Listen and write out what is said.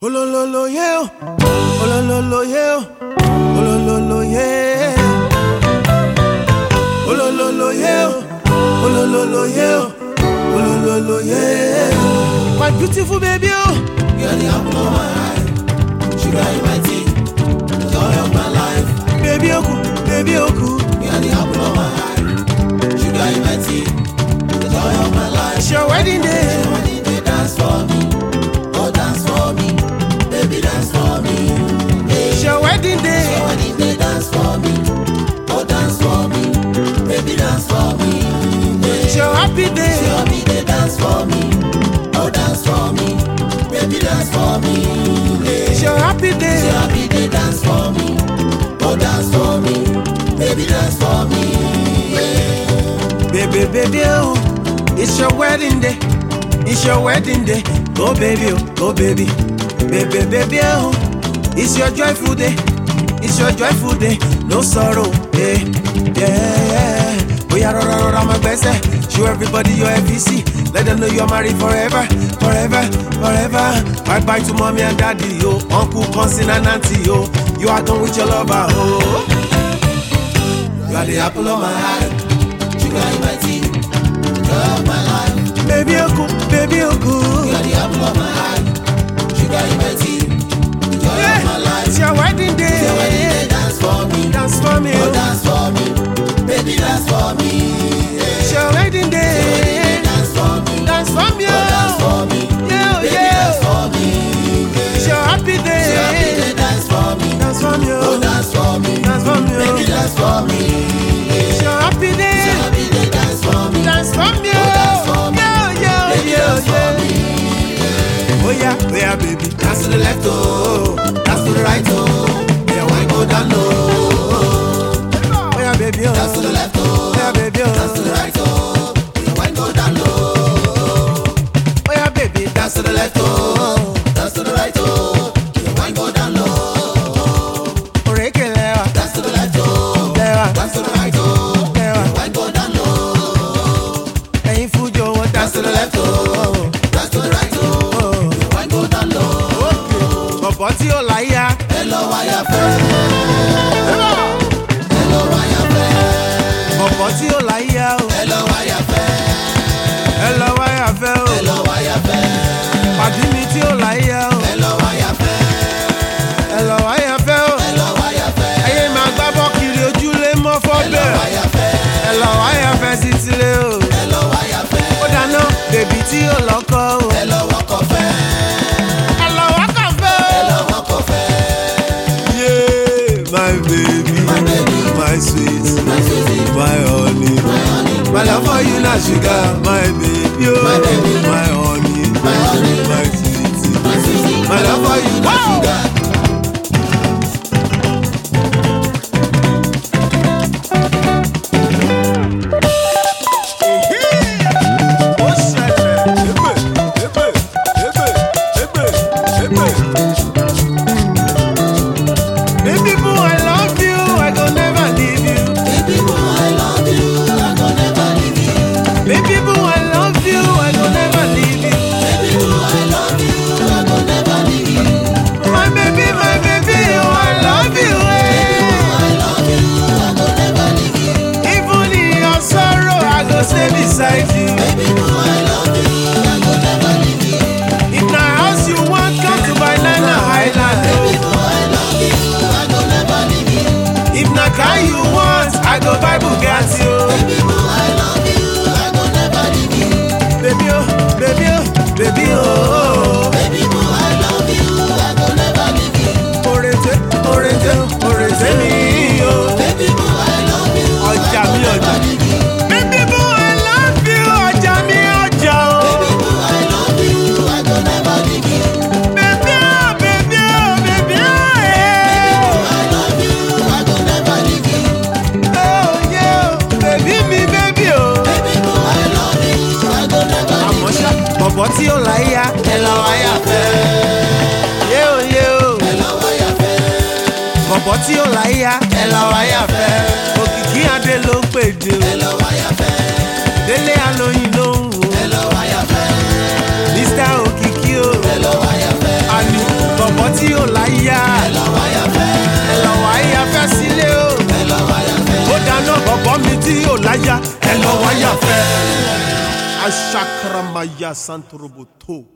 Oh lo lo lo yeah, oh lo lo lo yeah, oh lo lo lo yeah, oh lo lo lo yeah, oh lo lo lo yeah, oh lo lo lo yeah. My beautiful baby, oh, you're the apple of my eye, sugar in my tea, the joy of my life. Baby oku, baby oku, you're the apple of my eye, sugar in my tea, the joy of my life. It's your wedding day, your wedding day, dance for me, oh dance for me, baby dance for me. it's your wedding day, your wedding day, dance for me, oh dance for me, baby dance for me. it's your happy day, your happy day, dance for me, oh dance for me, baby dance for me. it's your happy day, your happy day, dance for me, oh dance for me, baby dance for me. baby baby oh, it's your wedding day, it's your wedding day. Go baby oh, go baby, baby baby oh, it's your joyful day, it's your joyful day. No sorrow, yeah, yeah. Oh yeah, rora my best. Show everybody your FVC. Let them know you're married forever, forever, forever. Bye bye to mommy and daddy, yo. Uncle, cousin and auntie, yo. You are done with your lover, oh. You are the apple of my eye, sugar in my tea, joy of my life. Baby oku, baby oku. You are the apple of my eye, sugar in my tea, the joy of my life. It's your wedding day. Your wedding day, dance for me, Dance for me, oh oh. dance for me, baby dance for me. It's your wedding day. Dance for me, Dance for me, oh dance oh. for me, Yeah, baby yeah. dance for me. It's your happy Your happy day. day, dance for me, Dance for me, oh oh. dance for me, Dance for me, baby oh. dance for me. It's your happy Your day. happy day, dance for me, Dance for me, oh dance for oh. me, Yeah, yeah, baby yeah, dance for yeah. me. Oh yeah, baby. Dance to the left, oh, dance to the right, oh, yeah, why go down low? Oh yeah, baby, oh. Dance to the left, oh, Oh yeah, baby, dance to oh. the right, oh, yeah, why go down low? Oh yeah, baby. Dance to the left, oh, dance to the right, oh, yeah, why go down low? Oreke lewa, Dance to the left, oh, lewa, dance to the right, oh, lewa. yeah, why go down low? Ẹyin fujo wọn Dance to the left, oh, dance to the right, oh, yeah, why go down low? Bọ̀bọ̀ tí ó láyà. Hello, why you fair? Hello, why you fair? Bọ̀bọ̀ tí ó láyà o. Hello, why you fair? Ẹ lọ wáyà fẹ́ o. Hello, why you fair? Pàdí mi tí ó láyà o. Hello, why you fair? Ẹ lọ wáyà fẹ́ o. Hello, why you fair? Ẹyẹ máa gbá bọ́ kiri ojúlé mọ́ Hello, fọ́bẹ̀. why you fair? Ẹ lọ wáyà fẹ́ sí tilé o. Hello, why you fair? Ó dáná bèbí tí ó lọ́kọ o. Hello, walk of fair. Ẹ lọ wákà fẹ́ o. Hello, walk of fair. Yeah, my baby, my sweet, My sweetie, my honey. my honey, My love for you na sugar, my baby, oh, My baby. my honey, My honey. my sweetie. my sweetie. My love for you na sugar. Ó ṣẹlẹ̀, ébè, ébè, ébè, ébè, ébè. Baby boo, I love you, I go never leave you. Baby boo, I love you, I go never leave you. Baby boo, I love you, I go never leave you. Baby boo, I love you, I go never leave you. My baby, oh, I love you. I love you, I go never leave you. Even in your sorrow, I go stay beside you. Baby boo, I love you, I go never leave you. If na house you want, come to Banana Island. Baby boo, I love you, I go never leave you. If na car you want, I go buy Bugatti. Oh. Baby boo, I love you, I go never leave you. Baby, oh, baby, oh, baby, oh. Baby boo, I love you, I go never leave you. Orete, orete, orete mi, oh. Baby boo, I love you, Ọjà mi, I ọjà. go never leave you. Baby boo, I love you, ọjà mi, ọjà, oh. Baby boo, I love you, I go never leave you. Baby, oh, baby, oh, baby, oh, yeah. I love you, I go never leave you. Oh, yeah, baby mi, baby, oh. Baby boo, I love you, I go never leave Àmọ́ ṣá, bọ̀bọ̀ tí ó láyà. Hello, why you fair? Yé o, yé o. Hello, why you fair? Bọ̀bọ̀ tí ó láyà. Hello, why you fair? Òkìkí Adé ló ń pèdè o. Hello, why you fair? Délé Alóyin ló ń wò. Hello, why you fair? Mr. Òkìkí o. Hello, why you fair? Àní aya ẹ lọ wáyà fẹ́. Aṣakaramaya Santoroboto.